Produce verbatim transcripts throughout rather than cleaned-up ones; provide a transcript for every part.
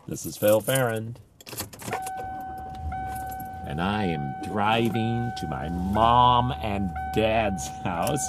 This is Phil Farrand, and I am driving to my mom and dad's house.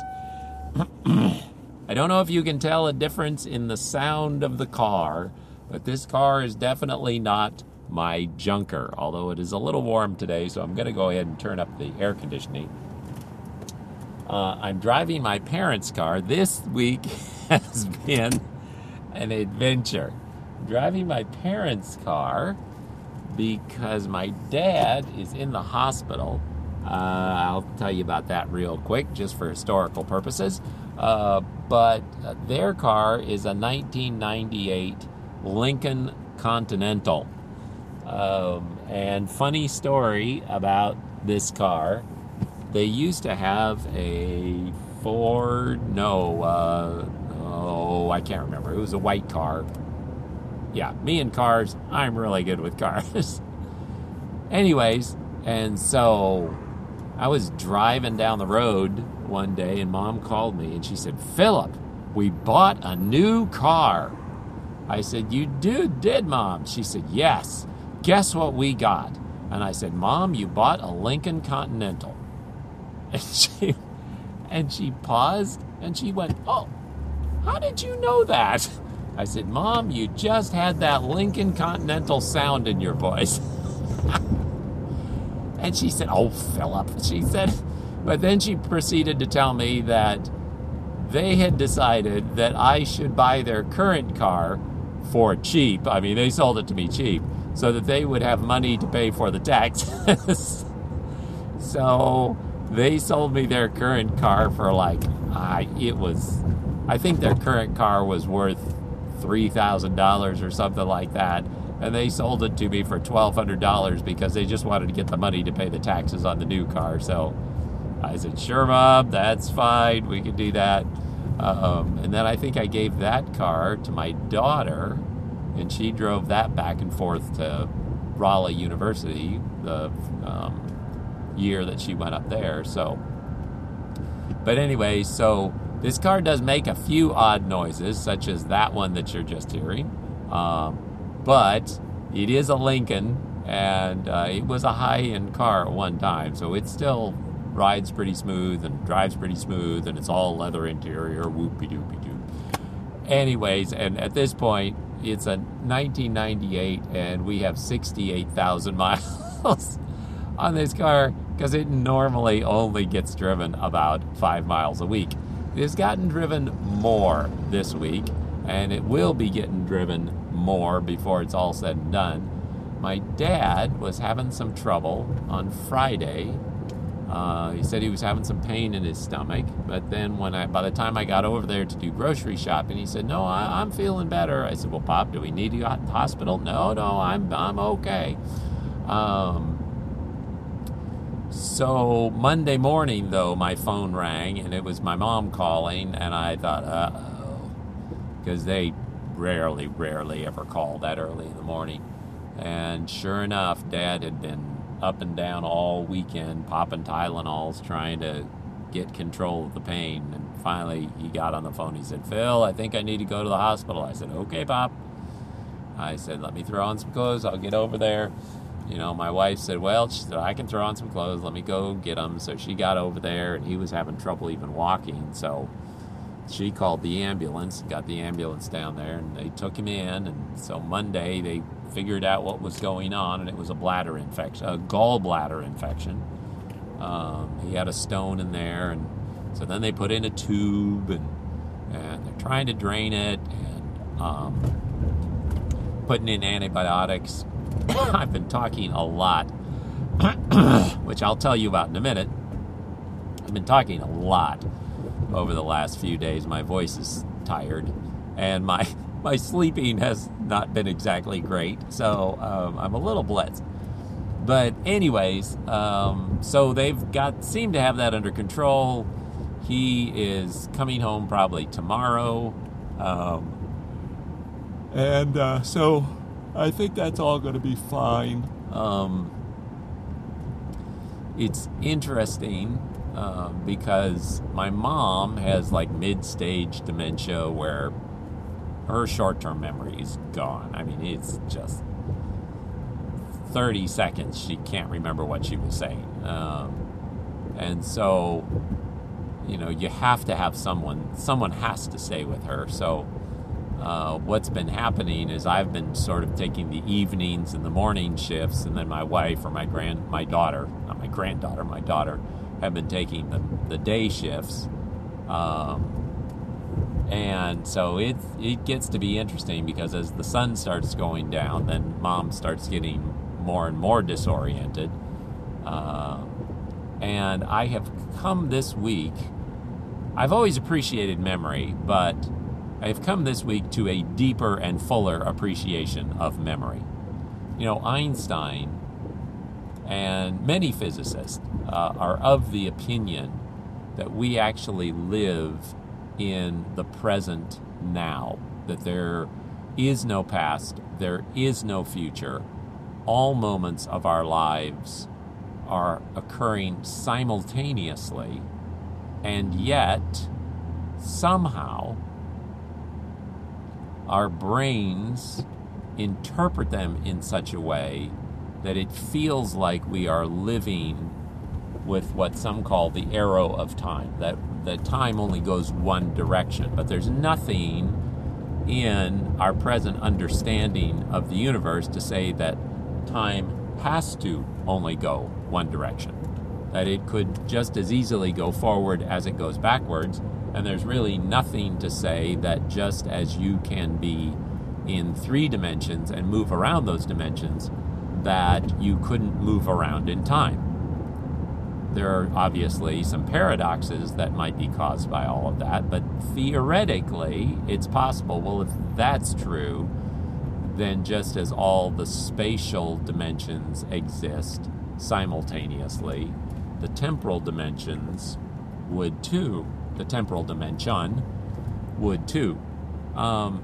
I don't know if you can tell a difference in the sound of the car, but this car is definitely not my junker, although it is a little warm today, so I'm going to go ahead and turn up the air conditioning. Uh, I'm driving my parents' car. This week has been an adventure. Driving my parents' car because my dad is in the hospital. Uh, I'll tell you about that real quick, just for historical purposes. Uh, but their car is a nineteen ninety-eight Lincoln Continental. Um, and funny story about this car, they used to have a Ford, no, uh, oh, I can't remember. It was a white car. Yeah, me and cars, I'm really good with cars. Anyways, and so I was driving down the road one day, and Mom called me, and she said, "Philip, we bought a new car." I said, "You do, did, Mom?" She said, "Yes. Guess what we got?" And I said, "Mom, you bought a Lincoln Continental." And she, and she paused, and she went, "Oh, how did you know that?" I said, "Mom, you just had that Lincoln Continental sound in your voice." And she said, "Oh, Philip," she said. But then she proceeded to tell me that they had decided that I should buy their current car for cheap. I mean, they sold it to me cheap so that they would have money to pay for the taxes. So they sold me their current car for like, uh, it was, I think their current car was worth three thousand dollars or something like that, and they sold it to me for twelve hundred dollars because they just wanted to get the money to pay the taxes on the new car. So I said, "Sure, Mom, that's fine, we can do that." Um, and then I think I gave that car to my daughter, and she drove that back and forth to Raleigh University the um, year that she went up there. So, but anyway, so this car does make a few odd noises, such as that one that you're just hearing. Um, but it is a Lincoln, and uh, it was a high-end car at one time, so it still rides pretty smooth and drives pretty smooth, and it's all leather interior, whoopie-doopie-doo. Anyways, and at this point, it's a nineteen ninety-eight, and we have sixty-eight thousand miles on this car, because it normally only gets driven about five miles a week. It has gotten driven more this week, and it will be getting driven more before it's all said and done. My dad was having some trouble on Friday. Uh, he said he was having some pain in his stomach, but then when I, by the time I got over there to do grocery shopping, he said, "No, I, I'm feeling better." I said, "Well, Pop, do we need you at the hospital?" "No, no, I'm I'm okay." Um, So Monday morning, though, my phone rang, and it was my mom calling, and I thought, uh-oh, because they rarely, rarely ever call that early in the morning. And sure enough, Dad had been up and down all weekend, popping Tylenols, trying to get control of the pain. And finally, he got on the phone. He said, "Phil, I think I need to go to the hospital." I said, "Okay, Pop." I said, "Let me throw on some clothes. I'll get over there." You know, my wife said, "Well," she said, "I can throw on some clothes. Let me go get them." So she got over there, and he was having trouble even walking. So she called the ambulance, got the ambulance down there, and they took him in. And so Monday, they figured out what was going on, and it was a bladder infection, a gallbladder infection. Um, he had a stone in there, and so then they put in a tube, and, and they're trying to drain it, and um, putting in antibiotics. I've been talking a lot, which I'll tell you about in a minute. I've been talking a lot over the last few days. My voice is tired, and my my sleeping has not been exactly great, so um, I'm a little blitzed. But anyways, um, so they've got seem to have that under control. He is coming home probably tomorrow, um, and uh, so I think that's all going to be fine. Um, it's interesting uh, because my mom has like mid-stage dementia where her short-term memory is gone. I mean, it's just thirty seconds, she can't remember what she was saying. Um, and so, you know, you have to have someone, someone has to stay with her. So uh, what's been happening is I've been sort of taking the evenings and the morning shifts, and then my wife or my grand, my daughter, not my granddaughter, my daughter, have been taking the, the day shifts. Um, and so it, it gets to be interesting, because as the sun starts going down, then mom starts getting more and more disoriented. Uh, and I have come this week, I've always appreciated memory, but I have come this week to a deeper and fuller appreciation of memory. You know, Einstein and many physicists uh, are of the opinion that we actually live in the present now, that there is no past, there is no future. All moments of our lives are occurring simultaneously, and yet somehow our brains interpret them in such a way that it feels like we are living with what some call the arrow of time, that the time only goes one direction. But there's nothing in our present understanding of the universe to say that time has to only go one direction, that it could just as easily go forward as it goes backwards. And there's really nothing to say that just as you can be in three dimensions and move around those dimensions, that you couldn't move around in time. There are obviously some paradoxes that might be caused by all of that, but theoretically, it's possible. Well, if that's true, then just as all the spatial dimensions exist simultaneously, the temporal dimensions would too. The temporal dimension would too. Um,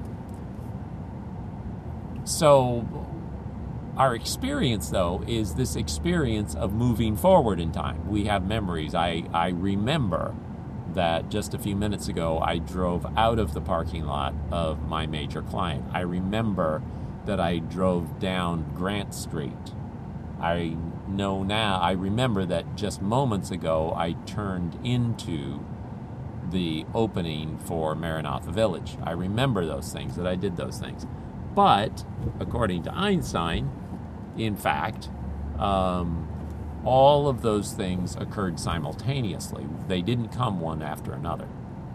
so our experience, though, is this experience of moving forward in time. We have memories. I, I remember that just a few minutes ago, I drove out of the parking lot of my major client. I remember that I drove down Grant Street. I know now, I remember that just moments ago, I turned into the opening for Maranatha Village. I remember those things, that I did those things. But, according to Einstein, in fact, um, all of those things occurred simultaneously. They didn't come one after another.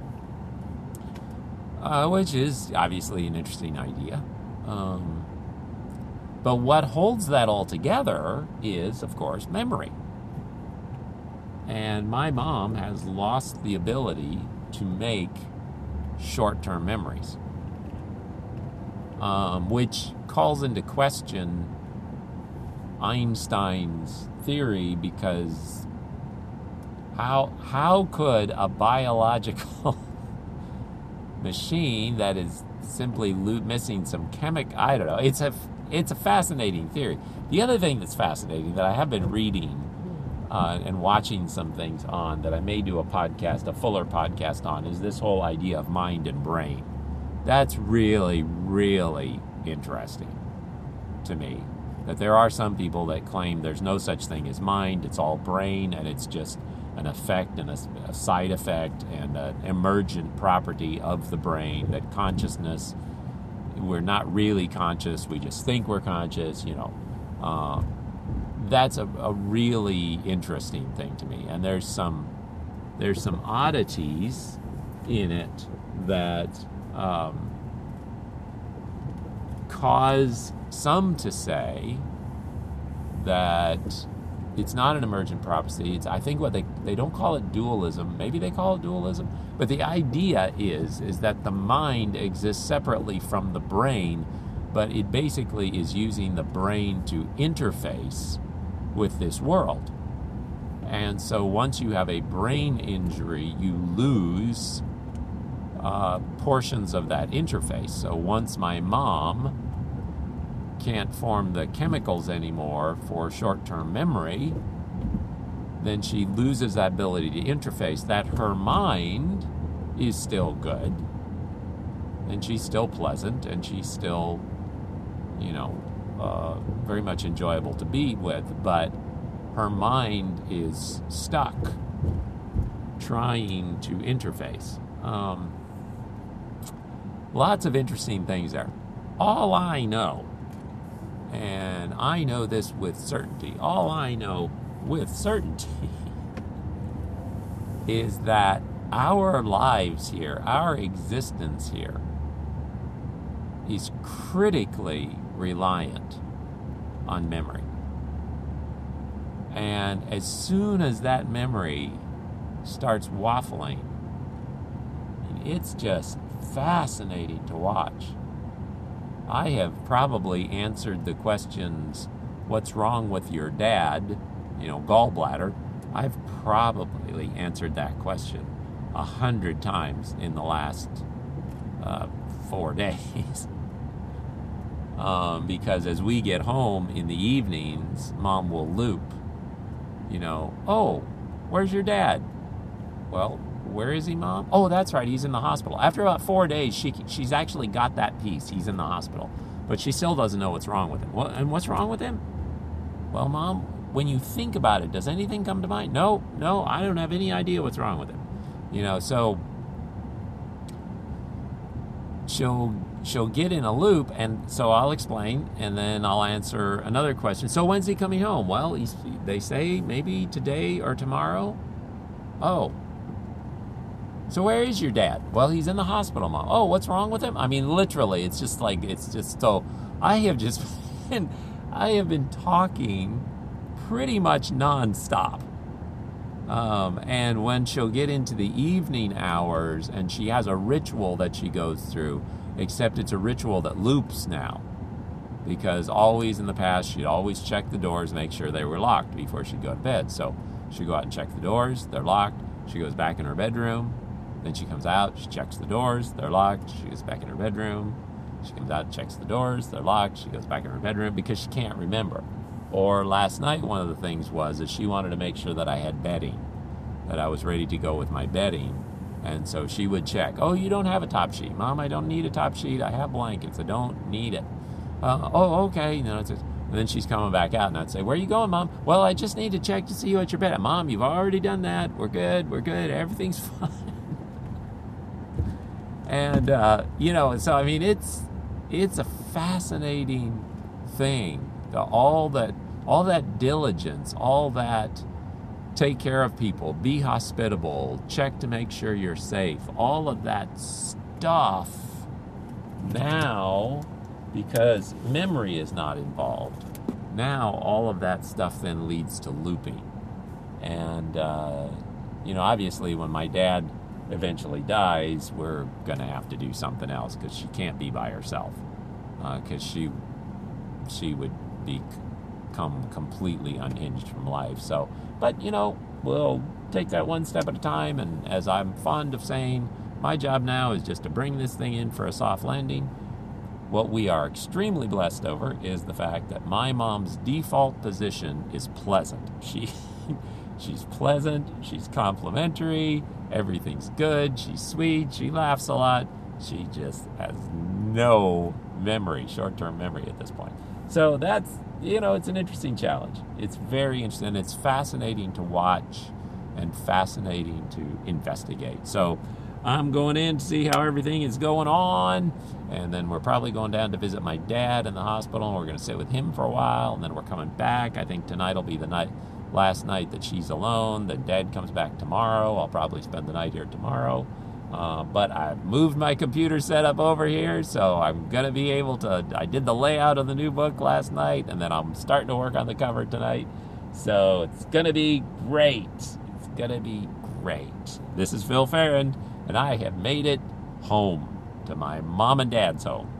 Uh, which is obviously an interesting idea. Um, but what holds that all together is, of course, memory. And my mom has lost the ability to make short-term memories, um, which calls into question Einstein's theory, because how how could a biological machine that is simply lo- missing some chemical, I don't know, it's a it's a fascinating theory. The other thing that's fascinating that I have been reading Uh, and watching some things on that I may do a podcast, a fuller podcast on, is this whole idea of mind and brain. That's really, really interesting to me. That there are some people that claim there's no such thing as mind, it's all brain, and it's just an effect and a, a side effect and an emergent property of the brain, that consciousness, we're not really conscious, we just think we're conscious, you know. Uh, That's a, a really interesting thing to me, and there's some there's some oddities in it that um, cause some to say that it's not an emergent property. It's, I think what they they don't call it dualism. Maybe they call it dualism, but the idea is is that the mind exists separately from the brain, but it basically is using the brain to interface with this world. And so once you have a brain injury, you lose uh, portions of that interface. So once my mom can't form the chemicals anymore for short-term memory, then she loses that ability to interface. That her mind is still good, and she's still pleasant, and she's still, you know, uh, very much enjoyable to be with, but her mind is stuck trying to interface. Um, lots of interesting things there. All I know, and I know this with certainty, all I know with certainty is that our lives here, our existence here, is critically reliant on memory. And as soon as that memory starts waffling, it's just fascinating to watch. I have probably answered the questions, what's wrong with your dad, you know, gallbladder. I've probably answered that question a hundred times in the last uh, four days. um, because as we get home in the evenings, Mom will loop, you know, oh, where's your dad? Well, where is he, Mom? Oh, that's right, he's in the hospital. After about four days, she she's actually got that piece. He's in the hospital. But she still doesn't know what's wrong with him. What, and what's wrong with him? Well, Mom, when you think about it, does anything come to mind? No, no, I don't have any idea what's wrong with him. You know, so she'll she'll get in a loop, and so I'll explain, and then I'll answer another question. So when's he coming home? Well, he's, they say maybe today or tomorrow. Oh. So where is your dad? Well, he's in the hospital, Mom. Oh, what's wrong with him? I mean, literally, it's just like, it's just so, I have just been, I have been talking pretty much nonstop. Um, and when she'll get into the evening hours, and she has a ritual that she goes through, except it's a ritual that loops now. Because always in the past, she'd always check the doors, make sure they were locked before she'd go to bed. So she'd go out and check the doors, they're locked. She goes back in her bedroom. Then she comes out, she checks the doors, they're locked. She goes back in her bedroom. She comes out, checks the doors, they're locked. She goes back in her bedroom because she can't remember. Or last night, one of the things was that she wanted to make sure that I had bedding, that I was ready to go with my bedding. And so she would check, oh, you don't have a top sheet. Mom, I don't need a top sheet. I have blankets. I don't need it. Uh, oh, okay. You know, it's just, and then she's coming back out, and I'd say, where are you going, Mom? Well, I just need to check to see you at your bed. Mom, you've already done that. We're good. We're good. Everything's fine. And, uh, you know, so, I mean, it's it's a fascinating thing. The, all that all that diligence, all that take care of people, be hospitable, check to make sure you're safe, all of that stuff now, because memory is not involved, now all of that stuff then leads to looping. And, uh, you know, obviously when my dad eventually dies, we're going to have to do something else because she can't be by herself, because uh, she she would become completely unhinged from life. So, but, you know, we'll take that one step at a time, and as I'm fond of saying, my job now is just to bring this thing in for a soft landing. What we are extremely blessed over is the fact that my mom's default position is pleasant. She she's pleasant, she's complimentary, everything's good, she's sweet, she laughs a lot. She just has no memory, short-term memory at this point. So that's, you know, it's an interesting challenge. It's very interesting. It's fascinating to watch and fascinating to investigate. So I'm going in to see how everything is going on, and then we're probably going down to visit my dad in the hospital, and we're going to sit with him for a while, and then we're coming back. I think tonight will be the night, last night that she's alone. Then Dad comes back tomorrow. I'll probably spend the night here tomorrow. Uh, but I've moved my computer setup over here, so I'm going to be able to, I did the layout of the new book last night, and then I'm starting to work on the cover tonight. So it's going to be great. It's going to be great. This is Phil Farron, and I have made it home to my mom and dad's home.